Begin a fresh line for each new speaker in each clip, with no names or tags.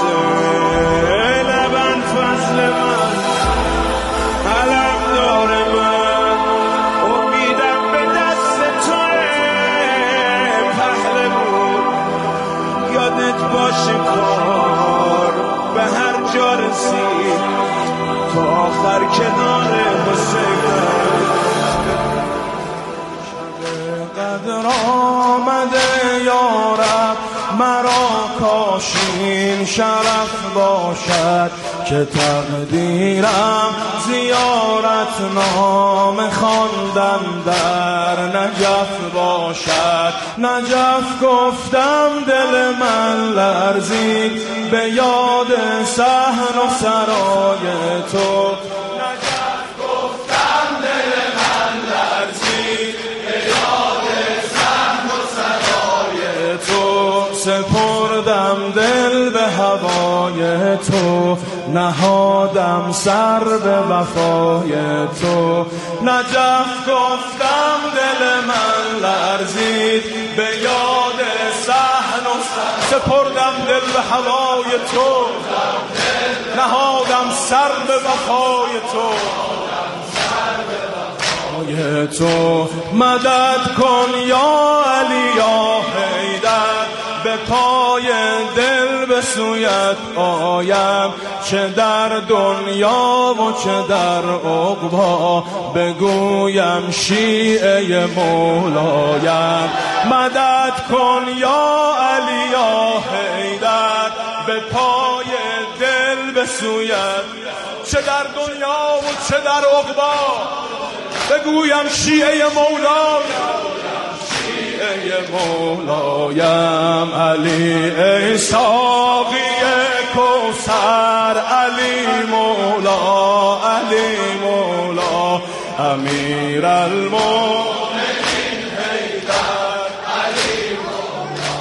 لبن فضل من علم دار من امیدم به دست توه پهلوان یادت باشه کار به هر جا رسید تا آخر کنار حسین قدر آمده یارب مرا کاشین شرف باشد که تقدیرم زیارت نام خواندن در نجف باشد. نجف گفتم دل من لرزید به یاد صحن و سرای تو. سپردم دل به هوای تو نهادم سر به وفای تو. نجف گفتم دل من لرزید به یاد صحن و سپردم دل به هوای تو نهادم سر به وفای تو. مدد کن یا علی یا حیدر به پای دل به سویت آیم چه در دنیا و چه در عقبا بگویم شیعه مولایم. مدد کن یا علی یا حیدر به پای دل به سویت چه در دنیا و چه در عقبا بگویم شیعه مولایم. علی ای ساقی کوثر علی مولا امیر المؤمنین حیدر علی مولا.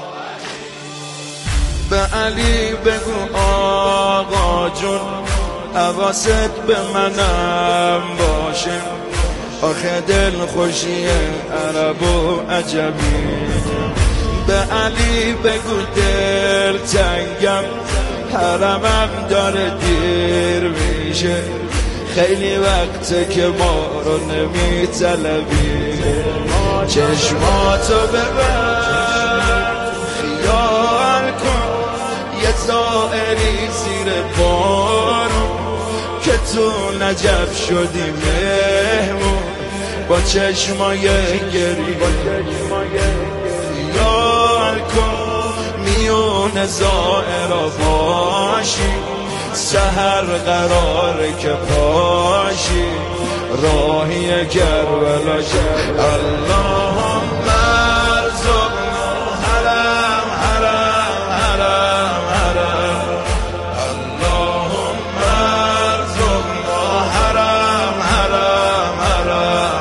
به علی بگو آقا جون حواست به منم باشه آخه دل خوشی عرب و عجمی. به علی بگو دل تنگم حرمم داره دیر میشه خیلی وقته که ما رو نمی طلبی. چشماتو ببر خیال کن یه طائری زیر بارون که تو نجف شدی مهمون با چشمای گری یار کن میون زائرا باشی سحر قراره که پاشی راهی کربلا اللهم ارزقنا حرم حرم حرم حرم اللهم ارزقنا حرم حرم حرم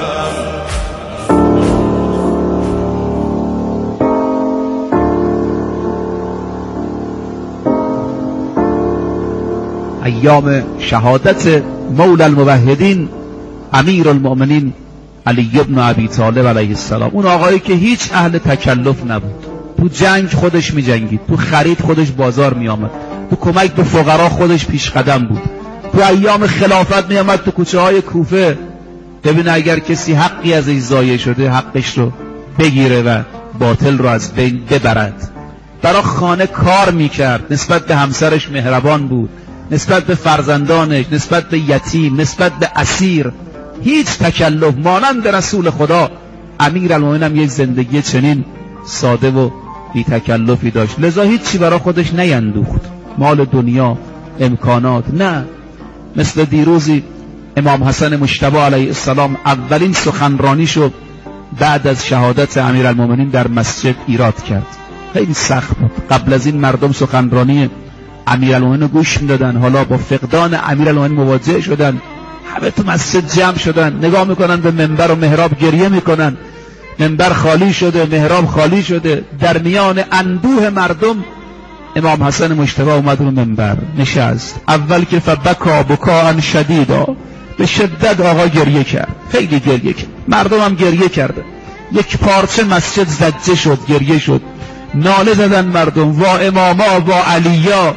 حرم.
ایام شهادت مولا الموحدین امیر المؤمنین علی ابن ابی طالب علیه السلام، اون آقایی که هیچ اهل تکلف نبود، تو جنگ خودش می جنگید، تو خرید خودش بازار می آمد، تو کمک به فقرا خودش پیش قدم بود، تو ایام خلافت می آمد تو کوچه های کوفه ببینه اگر کسی حقی ازش ضایع شده حقش رو بگیره و باطل رو از بین ببرد. برای خانه کار می کرد، نسبت به همسرش مهربان بود، نسبت به فرزندانش، نسبت به یتیم، نسبت به اسیر، هیچ تکلف. مانند رسول خدا امیرالمومنین هم یک زندگی چنین ساده و بی تکلفی داشت، لذا هیچی برای خودش نیندوخت، مال دنیا، امکانات نه. مثل دیروزی امام حسن مجتبی علیه السلام اولین سخنرانیشو بعد از شهادت امیرالمومنین در مسجد ایراد کرد. خیلی سخت بود. قبل از این مردم سخنرانی امیرالمومنین گوش میدادن، حالا با فقدان امیرالمومنین مواجه شدن، همه تو مسجد جمع شدن، نگاه میکنن به منبر و محراب، گریه میکنن، منبر خالی شده، محراب خالی شده. در میان اندوه مردم امام حسن مجتبی اومد رو منبر نشست. اول که فبکا بکاء شدیدا، به شدت آقا گریه کرد، خیلی گریه کرد، مردم هم گریه کرد، یک پارچه مسجد زجه شد، گریه شد. ناله زدن مردم وا اماما وا علیا.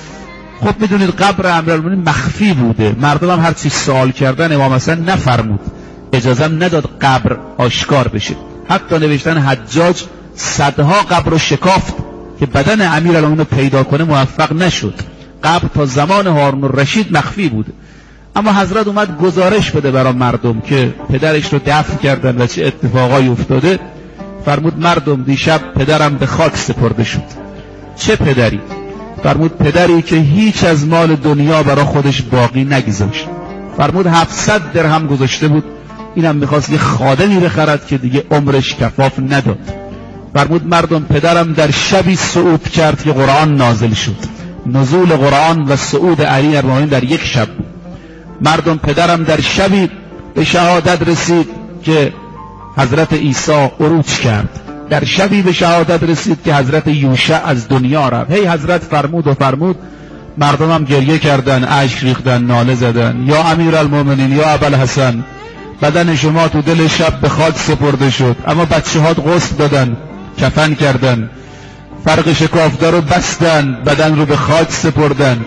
خب میدونید قبر امیرالمومنین مخفی بوده، مردم هم هر چی سوال کردن امام حسن نفرمود، اجازه نداد قبر آشکار بشه. حتی نوشتن حجاج صدها قبر رو شکافت که بدن امیرالمومنین رو پیدا کنه، موفق نشد. قبر تا زمان هارون الرشید مخفی بوده. اما حضرت اومد گزارش بده برای مردم که پدرش رو دفن کردن و چه اتفاقایی افتاده. فرمود مردم دیشب پدرم به خاک سپرده شد. چه پدری؟ فرمود پدری که هیچ از مال دنیا برای خودش باقی نگذاشت. فرمود 700 درهم گذاشته بود، اینم میخواست یه خادمی بخرد که دیگه عمرش کفاف نداد. فرمود مردم پدرم در شبی صعود کرد که قرآن نازل شد. نزول قرآن و صعود علی ارمغانی در یک شب بود. مردم پدرم در شبی به شهادت رسید که حضرت عیسی عروج کرد. در شبی به شهادت رسید که حضرت یوشع از دنیا رفت. هی حضرت فرمود و فرمود، مردم هم گریه کردن، اشک ریختن، ناله زدن. یا امیرالمومنین، یا ابوالحسن، بدن شما تو دل شب به خاک سپرده شد، اما بچه‌هات غسل دادن، کفن کردن، فرق شکافته رو بستن، بدن رو به خاک سپردن.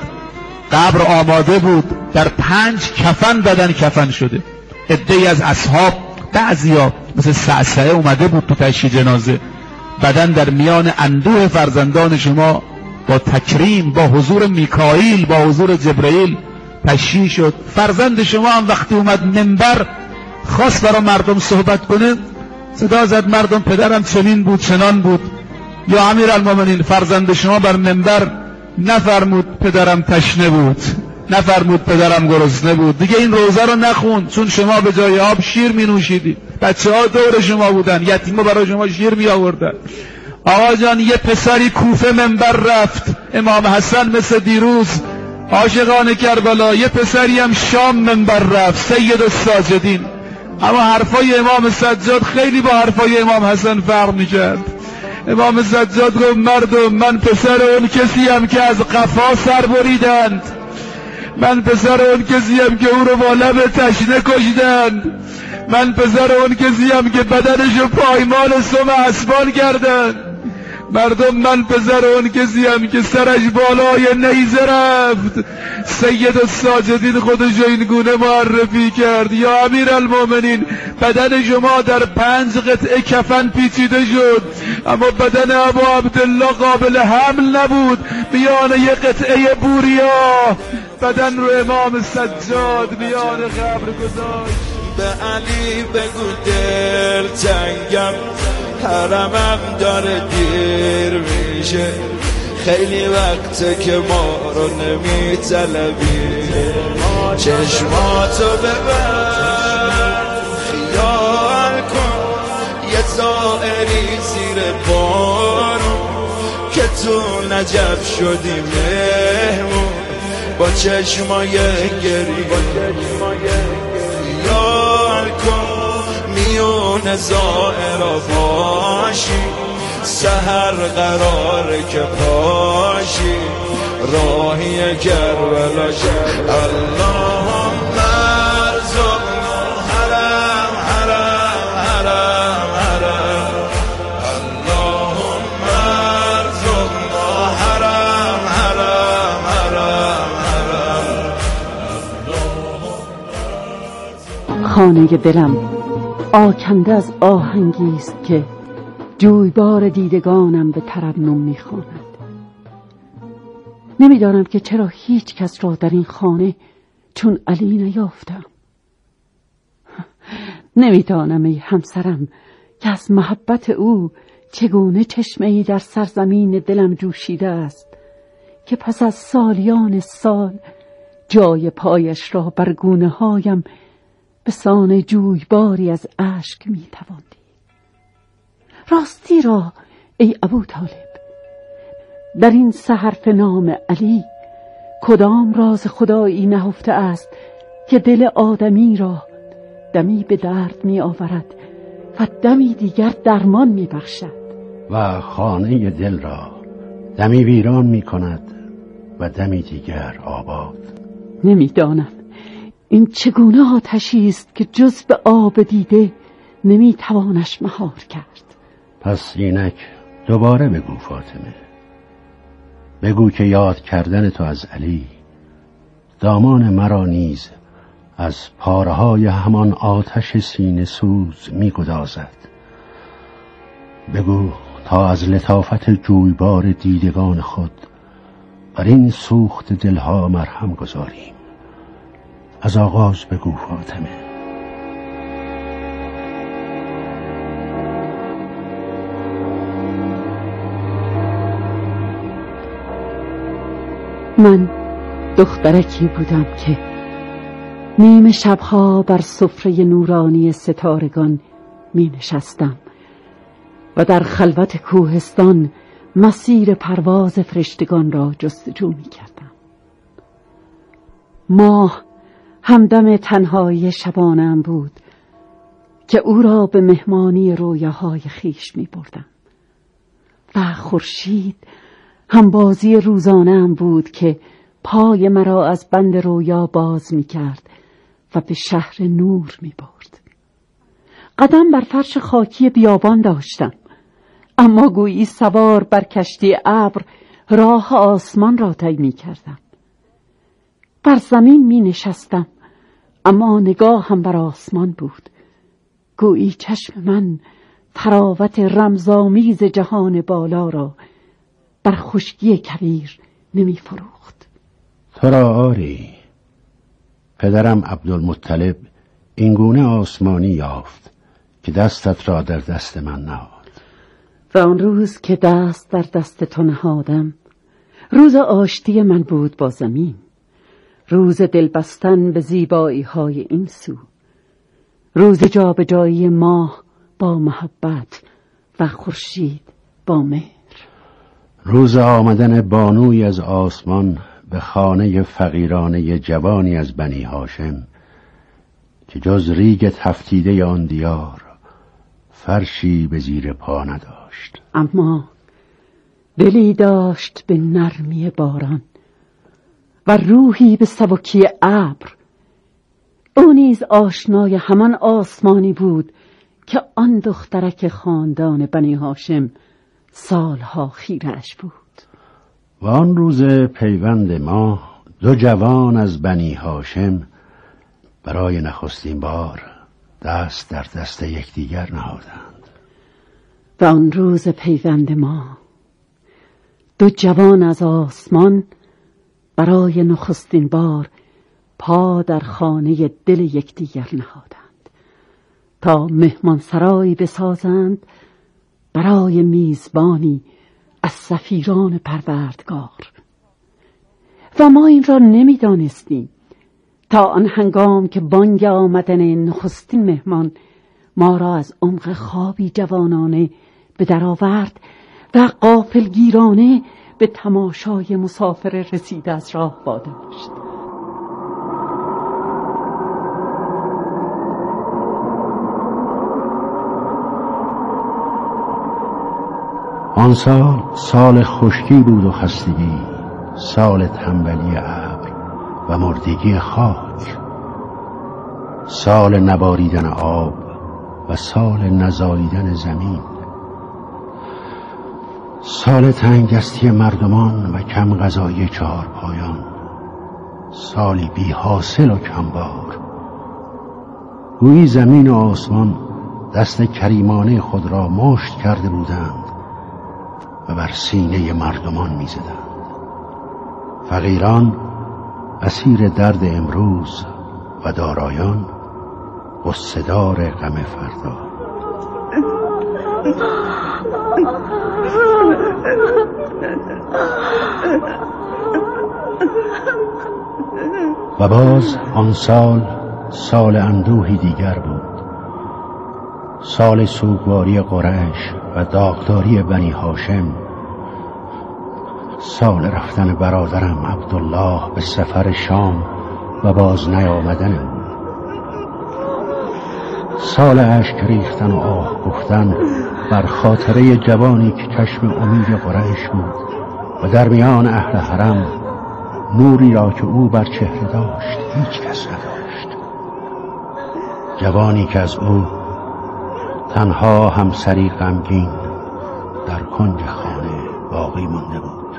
قبر آماده بود، در 5 کفن بدن کفن شده. عده‌ای از اصحاب، بعضیا مثل سعسعه اومده بود تو تشییع جنازه. بدن در میان اندوه فرزندان شما با تکریم، با حضور میکائیل، با حضور جبرئیل تشییع شد. فرزند شما هم وقتی اومد منبر خواست برای مردم صحبت کنه، صدا زد مردم پدرم چنین بود چنان بود. یا امیرالمومنین، فرزند شما بر منبر نفرمود پدرم تشنه بود، نفرمود پدرم گرسنه بود. دیگه این روزه رو نخون، چون شما به جای آب شیر می نوشیدید. بچه ها دور شما بودن، یتیما برای شما شیر می آوردن. آقا جان، یه پسری کوفه منبر رفت، امام حسن مثل دیروز عاشقان کربلا. یه پسری هم شام منبر رفت، سید الساجدین. اما حرفای امام سجاد خیلی با حرفای امام حسن فرق می کرد. امام سجاد گفت مردم، من پسر اون کسی هم که از قفا سر بریدند، من پسر اون کسی هم که او رو با لب تشنه کشیدند، من پسر اون کسی هم که بدنش رو پایمال سم اسبان کردند. مردم، من پسر اون کسی هم که سرش بالای نیزه رفت. سید الساجدین خودش رو این گونه معرفی کرد. یا امیرالمومنین، بدن شما در 5 قطعه کفن پیچیده شد، اما بدن ابو عبدالله قابل حمل نبود. میان یه قطعه بوریا بدن رو امام سجاد میان قبر گذاشت.
به علی بگو دل تنگم، حرمم داره دیر میشه، خیلی وقته که ما رو نمی طلبی. چشماتو ببر، خیال کن یه طائری زیر بارون که تو نجف شدی مهمون، با چشمای گری خیال کن میون زائرا باشی، سحر قراره که پاشی، راهی کربلا شد. اللهم ارزقنا حرم حرم حرم حرم، اللهم ارزقنا حرم حرم حرم حرم.
خانه دلم آکنده از آهنگی است که جویبار دیدگانم به ترنم میخواند. نمیدانم که چرا هیچ کس را در این خانه چون علی نیافتم. نمیدانم ای همسرم که از محبت او چگونه چشمه‌ای در سرزمین دلم جوشیده است که پس از سالیان سال جای پایش را بر گونه‌هایم به سان جویباری از اشک میتواندی. راستی را ای ابو طالب، در این سه حرف نام علی کدام راز خدایی نهفته است که دل آدمی را دمی به درد می آورد و دمی دیگر درمان می بخشد
و خانه دل را دمی ویران می کند و دمی دیگر آباد؟
نمیدانم این چگونه آتشی است که جز به آب دیده نمی توانش مهار کرد.
پس اینک دوباره بگو فاطمه، بگو که یاد کردن تو از علی دامان مرا نیز از پارهای همان آتش سینه سوز می گدازد. بگو تا از لطافت جویبار دیدگان خود بر این سوخت دلها مرهم گذاریم. از آغاز بگو فاطمه.
من دخترکی بودم که نیمه شبها بر سفره نورانی ستارگان می نشستم و در خلوت کوهستان مسیر پرواز فرشتگان را جستجو می کردم. ماه همدم تنهایی شبانم بود که او را به مهمانی رویاهای خیش می بردم و خورشید همبازی روزانه‌ام بود که پای مرا از بند رویا باز می کرد و به شهر نور می برد. قدم بر فرش خاکی بیابان داشتم، اما گویی سوار بر کشتی ابر راه آسمان را طی می کردم. بر زمین می نشستم، اما نگاهم بر آسمان بود. گویی چشم من تراوت رمزآمیز جهان بالا را بر خشکی کویر نمی فروخت.
تو را آری، پدرم عبدالمطلب اینگونه آسمانی یافت که دستت را در دست من نهاد.
و آن روز که دست در دست تو نهادم، روز آشتی من بود با زمین، روز دلبستن به زیبایی های این سو، روز جابجایی ماه با محبت و خورشید با مهر،
روز آمدن بانوی از آسمان به خانه فقیرانه جوانی از بنی هاشم که جز ریگ تفتیده آن دیار فرشی به زیر پا نداشت،
اما دلی داشت به نرمی باران و روحی به سبکی ابر. او نیز آشنای همان آسمانی بود که آن دخترک خاندان بنی هاشم سالها خیرش بود.
و آن روز پیوند ما دو جوان از بنی هاشم برای نخستین بار دست در دست یکدیگر نهادند.
و آن روز پیوند ما دو جوان از آسمان برای نخستین بار پا در خانه دل یکدیگر نهادند تا مهمان سرایی بسازند برای میزبانی از سفیران پروردگار. و ما این را نمی‌دانستیم تا آن هنگام که بانگ آمدن نخستین مهمان ما را از عمق خوابی جوانانه به در آورد و غافلگیرانه به تماشای مسافر رسیده از راه واداشت.
آن سال خشکی بود و خستگی، سال تنبلی ابر و مردگی خاک، سال نباریدن آب و سال نزاییدن زمین، سال تنگستی مردمان و کم غذایی چهارپایان، سالی بی حاصل و کمبار. گویی زمین و آسمان دست کریمانه خود را مشت کرده بودند و بر سینه مردمان می زدند. فقیران اسیر درد امروز و دارایان غصه‌دار غم فردا. و باز آن سال اندوهی دیگر بود، سال سوگواری قریش و داغداری بنی هاشم، سال رفتن برادرم عبدالله به سفر شام و باز نیامدن او، سال اشک ریختن و آه گفتن بر خاطره جوانی که چشم امید قریش بود و در میان اهل حرم نوری را که او بر چهره داشت هیچ کس نداشت، جوانی که از او تنها همسری غمگین در کنج خانه باقی مانده بود.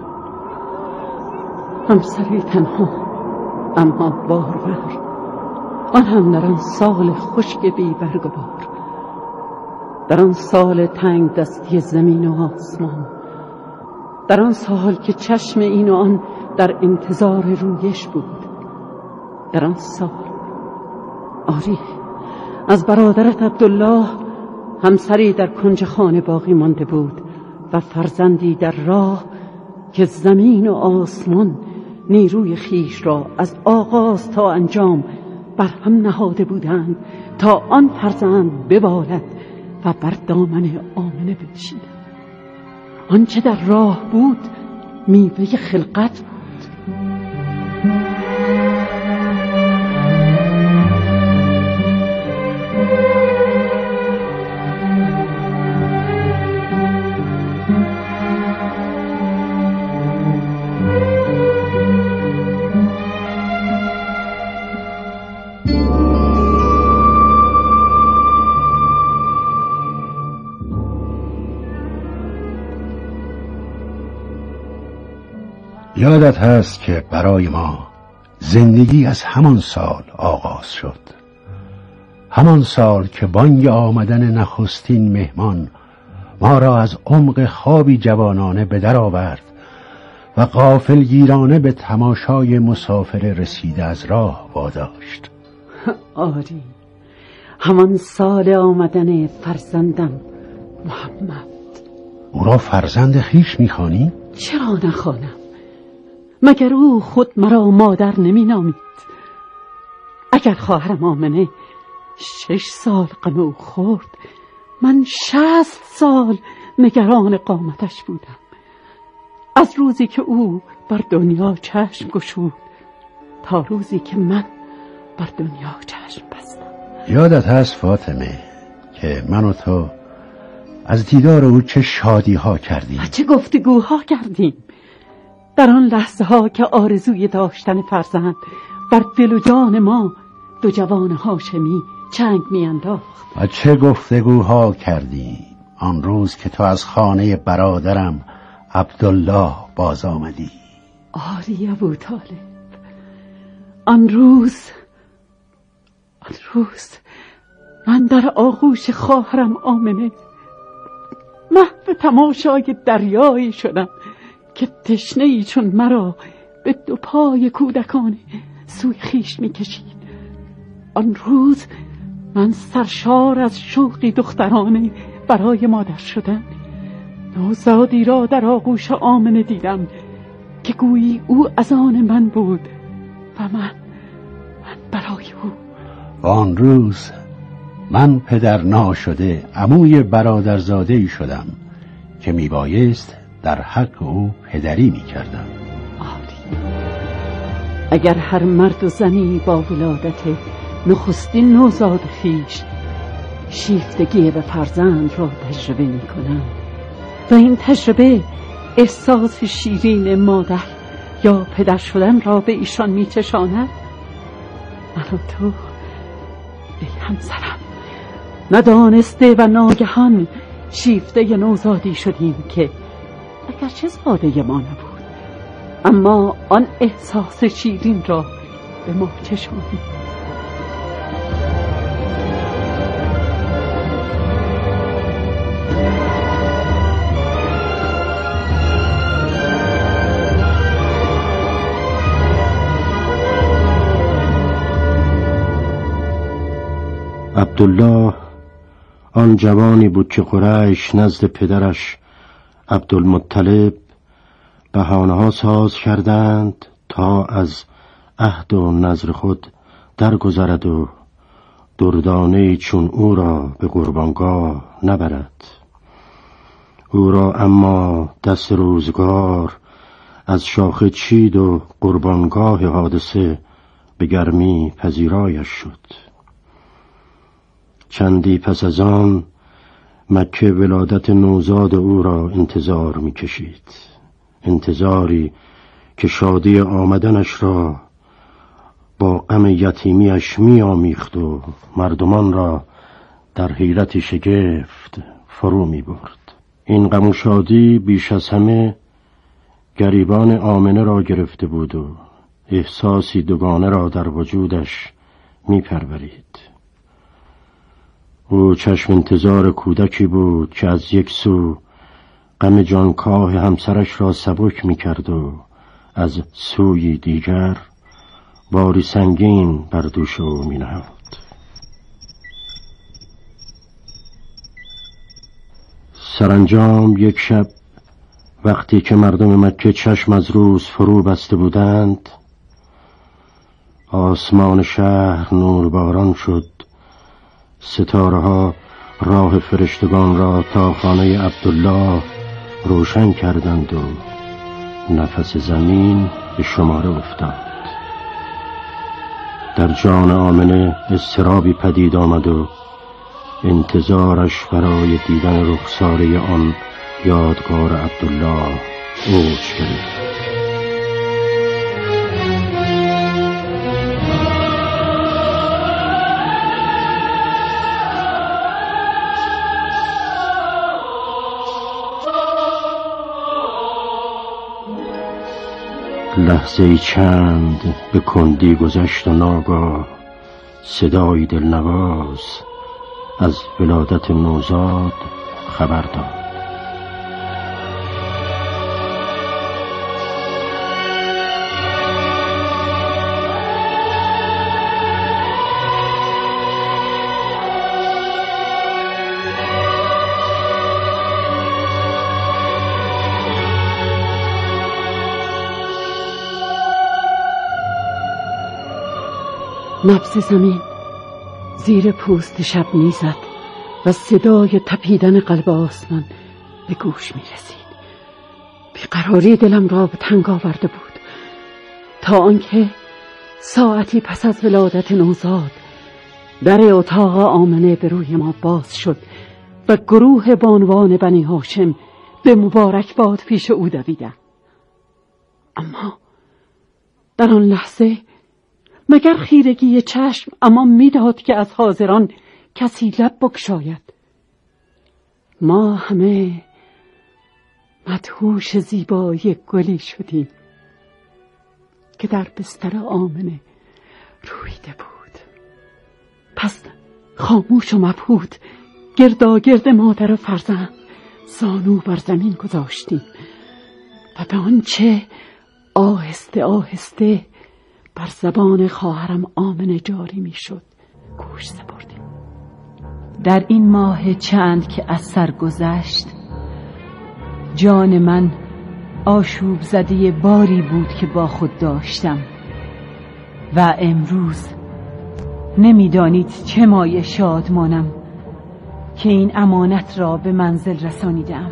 همسری تنها اما بارور، آن هم در آن سال خشک بی برگ و بار، در آن سال تنگ دستی زمین و آسمان، در آن سال که چشم این و آن در انتظار رویش بود، در آن سال آری از برادرت عبدالله همسری در کنج خانه باقی مانده بود و فرزندی در راه که زمین و آسمان نیروی خیش را از آغاز تا انجام بر هم نهاده بودند تا آن فرزند ببالد و بر دامن آمنه بنشیند. آنچه در راه بود میوه خلقت بود.
یادت هست که برای ما زندگی از همان سال آغاز شد، همان سال که بانگ آمدن نخستین مهمان ما را از عمق خوابی جوانانه به در آورد و غافلگیرانه به تماشای مسافر رسیده از راه واداشت.
آری، همان سال آمدن فرزندم محمد.
او را فرزند خویش می‌خوانی؟
چرا نخوانم؟ مگر او خود مرا مادر نمی نامید؟ اگر خواهرم آمنه 6 سال غم او خورد، من 60 سال نگران قامتش بودم. از روزی که او بر دنیا چشم گشود تا روزی که من بر دنیا چشم بستم.
یادت هست فاطمه که من و تو از دیدار او چه شادی ها کردیم
و چه گفتگوها کردیم؟ در آن لحظه ها که آرزوی داشتن فرزند بر دل و جان ما دو جوان هاشمی چنگ می انداخت.
و چه گفتگوها کردیم آن روز که تو از خانه برادرم عبدالله باز آمدی.
آری ابوطالب، آن روز من در آغوش خواهرم آمنه محو تماشای دریایی شدم که تشنه‌ای چون مرا به دو پای کودکانه سوی خویش می‌کشید. آن روز من سرشار از شوقی دخترانه برای مادر شدن نوزادی را در آغوش آمنه دیدم که گویی او از آن من بود و من برای او.
و آن روز من پدر ناشده عموی برادرزاده‌ای شدم که میبایست در حق او پدری میکردم.
آری، اگر هر مرد و زنی با ولادت نخستین نوزاد خویش شیفتگی به فرزند را تجربه میکنند و این تجربه احساس شیرین مادر یا پدر شدن را به ایشان میچشاند، من و تو ای همسرم ندانسته و ناگهان شیفته نوزادی شدیم که اگرچه زاده ما نبود اما آن احساس شیرین را به ما چشانید.
عبدالله آن جوانی بود که قریش نزد پدرش عبدالمطلب بهانه‌ها ساز کردند تا از عهد و نذر خود درگذرد و دردانه‌ای چون او را به قربانگاه نبرد. او را اما دست روزگار از شاخه چید و قربانگاه حادثه به گرمی پذیرایش شد. چندی پس از آن مکه ولادت نوزاد او را انتظار می کشید، انتظاری که شادی آمدنش را با غم یتیمیش می آمیخت و مردمان را در حیرت شگفت فرو می برد. این غم و شادی بیش از همه گریبان آمنه را گرفته بود و احساسی دوگانه را در وجودش می پرورید. او چشم انتظار کودکی بود که از یک سو غم جانکاه همسرش را سبک می کرد و از سوی دیگر باری سنگین بر دوش او می نهاد. سرانجام یک شب وقتی که مردم مکه چشم از روز فرو بسته بودند، آسمان شهر نورباران شد. ستاره ها راه فرشتگان را تا خانه عبدالله روشن کردند و نفس زمین به شماره افتاد. در جان آمنه اضطرابی پدید آمد و انتظارش برای دیدن رخساره آن یادگار عبدالله اوج گرفت. لحظه چند به کندی گذشت و ناگاه صدای دلنواز از ولادت نوزاد خبر داد.
نبض زمین زیر پوست شب میزد و صدای تپیدن قلب آسمان به گوش میرسید. بیقراری دلم را به تنگ آورده بود تا آنکه ساعتی پس از ولادت نوزاد در اتاق آمنه به روی ما باز شد و گروه بانوان بنی هاشم به مبارکباد پیش او دویدند. اما در آن لحظه مگر خیرگی چشم اما میداد که از حاضران کسی لب بگشاید؟ ما همه مدهوش زیبایی گلی شدیم که در بستر آمنه رویده بود. پس خاموش و مبهوت گرداگرد مادر و فرزند زانو بر زمین گذاشتیم و به آنچه آهسته آهسته بر زبان خواهرم آمنه جاری می شد گوش سپردیم.
در این ماه چند که از سر گذشت، جان من آشوب زده باری بود که با خود داشتم و امروز نمیدانید چه مایه شادمانم که این امانت را به منزل رسانیدم.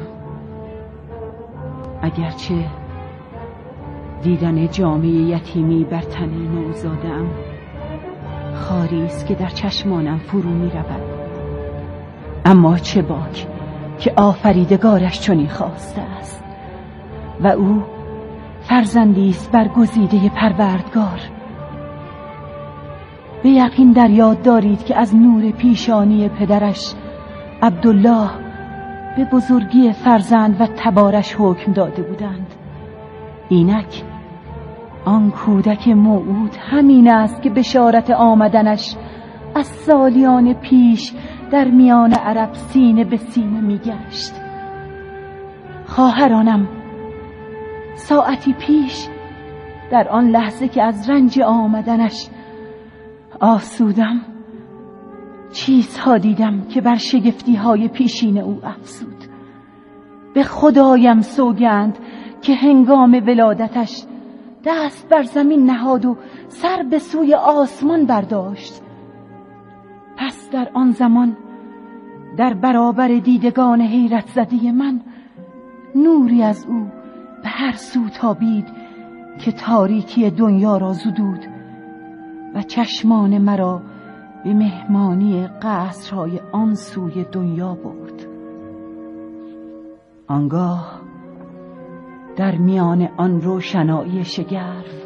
اگرچه دیدن جامه یتیمی بر تن نوزادم خاری است که در چشمانم فرو می رود، اما چه باک که آفریدگارش چنین خواسته است و او فرزندی است برگزیده پروردگار. به یقین در یاد دارید که از نور پیشانی پدرش عبدالله به بزرگی فرزند و تبارش حکم داده بودند. اینک آن کودک موعود همین است که بشارت آمدنش از سالیان پیش در میان عرب سینه به سینه میگشت. خواهرانم، ساعتی پیش در آن لحظه که از رنج آمدنش آسودم، چیزها دیدم که بر شگفتی های پیشین او افزود. به خدایم سوگند که هنگام ولادتش دست بر زمین نهاد و سر به سوی آسمان برداشت. پس در آن زمان در برابر دیدگان حیرت زده من نوری از او به هر سو تابید که تاریکی دنیا را زدود و چشمان مرا به مهمانی قصرهای آن سوی دنیا برد. آنگاه در میان آن روشنایی شگرف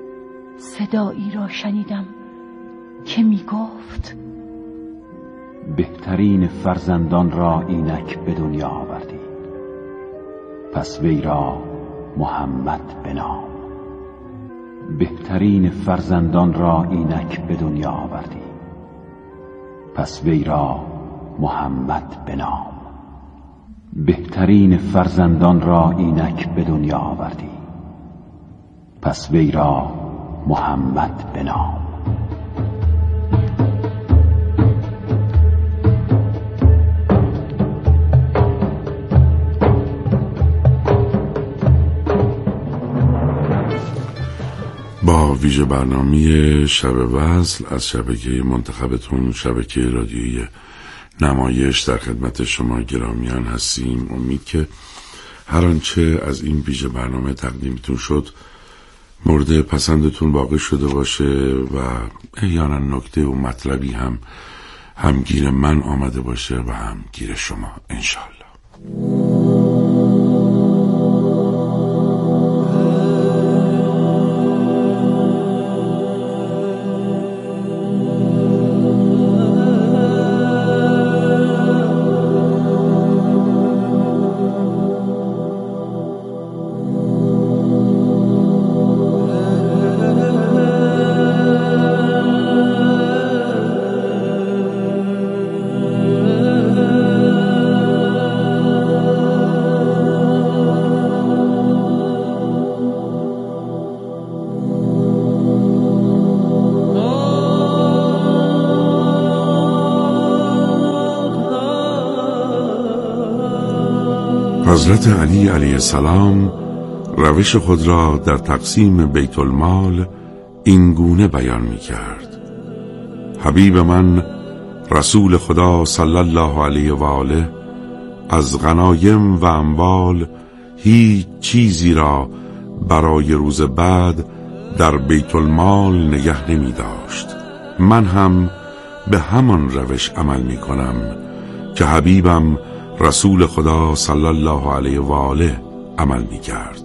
صدایی را شنیدم که می گفت
بهترین فرزندان را اینک به دنیا آوردی، پس وی را محمد بنام. بهترین فرزندان را اینک به دنیا آوردی، پس وی را محمد بنام. بهترین فرزندان را اینک به دنیا آوردی، پس وی را محمد بنام.
با ویژه برنامه شب وصل از شبکه منتخبتون، شبکه رادیویی نمایش، در خدمت شما گرامیان هستیم. امید که هر آنچه از این ویژه برنامه تقدیمتون شد مورد پسندتون واقع شده باشه و احیانا نکته و مطلبی هم گیر من آمده باشه و هم گیر شما انشالله. حضرت علی علیه السلام روش خود را در تقسیم بیت المال این گونه بیان می کرد: حبیب من رسول خدا صلی الله علیه و آله از غنایم و اموال هیچ چیزی را برای روز بعد در بیت المال نگه نمی داشت. من هم به همان روش عمل می کنم که حبیبم رسول خدا صلی الله علیه و آله عمل می کرد.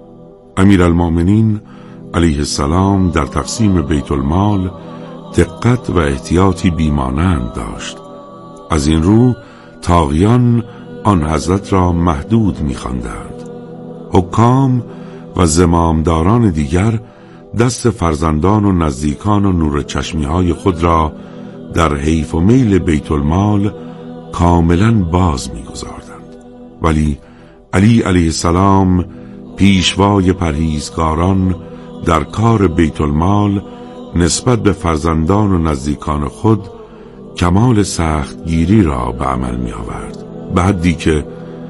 امیرالمؤمنین علیه السلام در تقسیم بیت المال دقت و احتیاطی بیمانند داشت. از این رو طاغیان آن حضرت را محدود می خواندند. حکام و زمامداران دیگر دست فرزندان و نزدیکان و نور چشمی های خود را در حیف و میل بیت المال کاملا باز می‌گذاردند، ولی علی علیه السلام پیشوای پرهیزگاران در کار بیت المال نسبت به فرزندان و نزدیکان خود کمال سختگیری را به عمل می‌آورد، به حدی که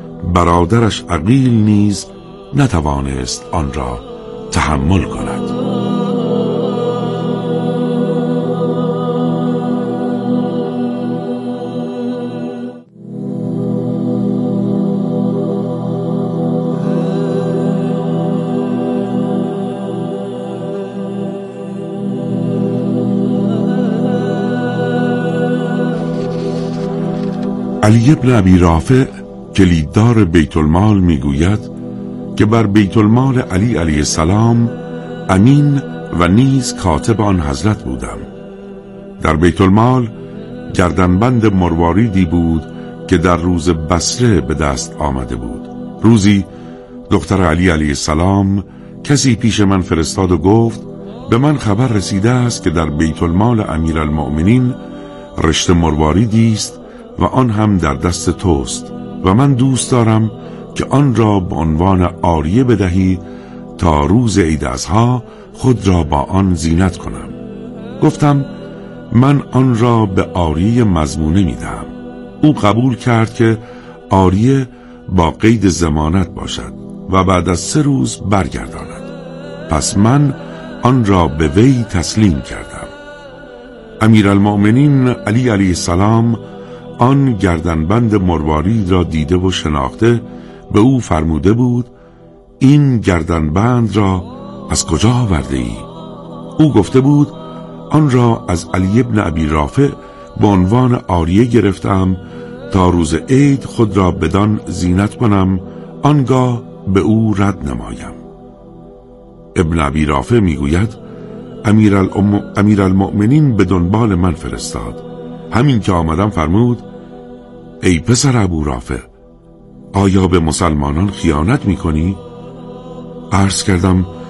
برادرش عقیل نیز نتوانست آن را تحمل کند. علی ابن ابی رافع کلیددار بیت المال میگوید که بر بیت المال علی علیه السلام امین و نیز کاتب آن حضرت بودم. در بیت المال گردنبند مرواریدی بود که در روز بصره به دست آمده بود. روزی دختر علی علیه السلام کسی پیش من فرستاد و گفت به من خبر رسیده است که در بیت المال امیرالمؤمنین رشته مرواریدی است و آن هم در دست توست و من دوست دارم که آن را به عنوان عاریه بدهی تا روز عید اضحی خود را با آن زینت کنم. گفتم من آن را به عاریه مضمونه میدهم. او قبول کرد که عاریه با قید ضمانت باشد و بعد از 3 روز برگرداند. پس من آن را به وی تسلیم کردم. امیرالمؤمنین علی علیه السلام آن گردنبند مروارید را دیده و شناخته به او فرموده بود این گردنبند را از کجا آورده ای؟ او گفته بود آن را از علی ابن ابی رافع به عنوان عاریه گرفتم تا روز عید خود را بدان زینت کنم، آنگاه به او رد نمایم. ابن ابی رافع میگوید امیرالمؤمنین به دنبال من فرستاد همین که آمدم فرمود ای پسر ابو رافع، آیا به مسلمانان خیانت میکنی؟ عرض کردم